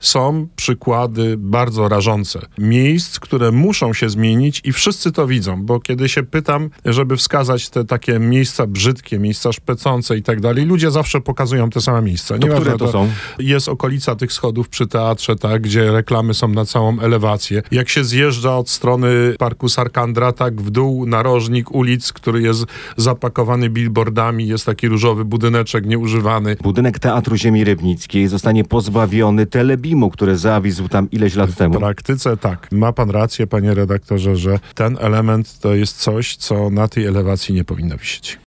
są przykłady bardzo rażące. Miejsc, które muszą się zmienić i wszyscy to widzą, bo kiedy się pytam, żeby wskazać te takie miejsca brzydkie, miejsca szpecące i tak dalej, ludzie zawsze pokazują te same miejsca. To które to są? Jest okolica tych schodów przy teatrze, tak, gdzie reklamy są na całą elewację. Jak się zjeżdża od strony Parku Sarkandra, tak w dół narożnik ulic, który jest zapakowany billboardami, jest taki różowy budyneczek nieużywany. Budynek Teatru Ziemi Rybnickiej zostanie pozbawiony telebimu, który zawisł tam ileś lat temu. W praktyce tak. Ma pan rację, panie redaktorze, że ten element to jest coś, co na tej elewacji nie powinno wisieć.